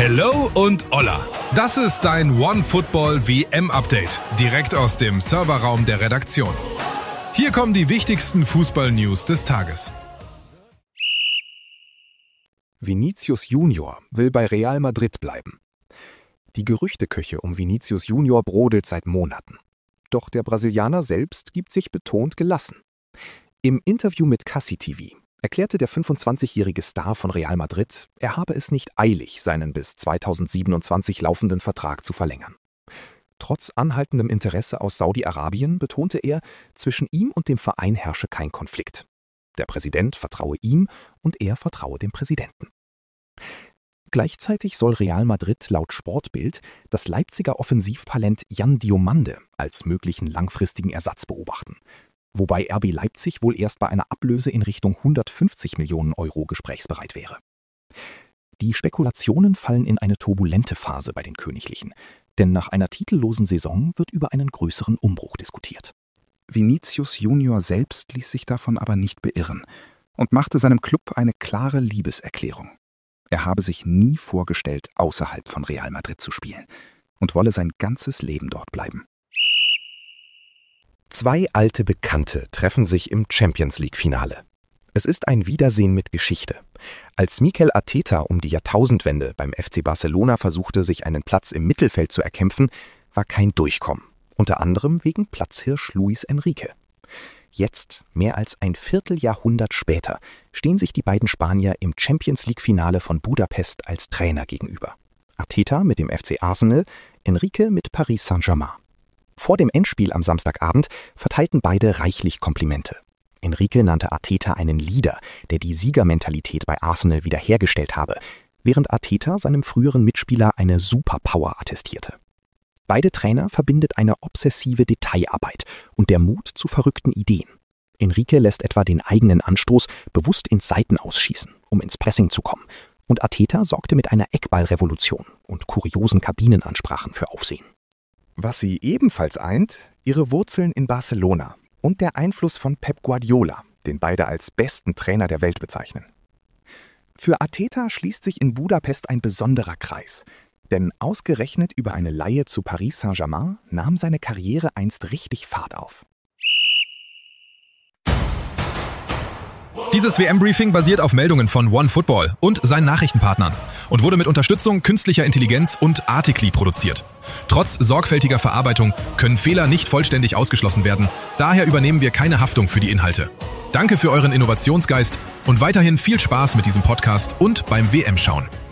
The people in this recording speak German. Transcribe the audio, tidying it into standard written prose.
Hello und Hola. Das ist dein OneFootball WM-Update, direkt aus dem Serverraum der Redaktion. Hier kommen die wichtigsten Fußball-News des Tages. Vinicius Junior will bei Real Madrid bleiben. Die Gerüchteküche um Vinicius Junior brodelt seit Monaten. Doch der Brasilianer selbst gibt sich betont gelassen. Im Interview mit Cassi TV erklärte der 25-jährige Star von Real Madrid, er habe es nicht eilig, seinen bis 2027 laufenden Vertrag zu verlängern. Trotz anhaltendem Interesse aus Saudi-Arabien betonte er, zwischen ihm und dem Verein herrsche kein Konflikt. Der Präsident vertraue ihm und er vertraue dem Präsidenten. Gleichzeitig soll Real Madrid laut Sportbild das Leipziger Offensivtalent Yan Diomande als möglichen langfristigen Ersatz beobachten. Wobei RB Leipzig wohl erst bei einer Ablöse in Richtung 150 Millionen Euro gesprächsbereit wäre. Die Spekulationen fallen in eine turbulente Phase bei den Königlichen, denn nach einer titellosen Saison wird über einen größeren Umbruch diskutiert. Vinicius Junior selbst ließ sich davon aber nicht beirren und machte seinem Club eine klare Liebeserklärung. Er habe sich nie vorgestellt, außerhalb von Real Madrid zu spielen und wolle sein ganzes Leben dort bleiben. Zwei alte Bekannte treffen sich im Champions-League-Finale. Es ist ein Wiedersehen mit Geschichte. Als Mikel Arteta um die Jahrtausendwende beim FC Barcelona versuchte, sich einen Platz im Mittelfeld zu erkämpfen, war kein Durchkommen. Unter anderem wegen Platzhirsch Luis Enrique. Jetzt, mehr als ein Vierteljahrhundert später, stehen sich die beiden Spanier im Champions-League-Finale von Budapest als Trainer gegenüber. Arteta mit dem FC Arsenal, Enrique mit Paris Saint-Germain. Vor dem Endspiel am Samstagabend verteilten beide reichlich Komplimente. Enrique nannte Arteta einen Leader, der die Siegermentalität bei Arsenal wiederhergestellt habe, während Arteta seinem früheren Mitspieler eine Superpower attestierte. Beide Trainer verbindet eine obsessive Detailarbeit und der Mut zu verrückten Ideen. Enrique lässt etwa den eigenen Anstoß bewusst ins Seitenaus schießen, um ins Pressing zu kommen. Und Arteta sorgte mit einer Eckballrevolution und kuriosen Kabinenansprachen für Aufsehen. Was sie ebenfalls eint, ihre Wurzeln in Barcelona und der Einfluss von Pep Guardiola, den beide als besten Trainer der Welt bezeichnen. Für Arteta schließt sich in Budapest ein besonderer Kreis, denn ausgerechnet über eine Leihe zu Paris Saint-Germain nahm seine Karriere einst richtig Fahrt auf. Dieses WM-Briefing basiert auf Meldungen von OneFootball und seinen Nachrichtenpartnern und wurde mit Unterstützung künstlicher Intelligenz und Articly produziert. Trotz sorgfältiger Verarbeitung können Fehler nicht vollständig ausgeschlossen werden, daher übernehmen wir keine Haftung für die Inhalte. Danke für euren Innovationsgeist und weiterhin viel Spaß mit diesem Podcast und beim WM-Schauen.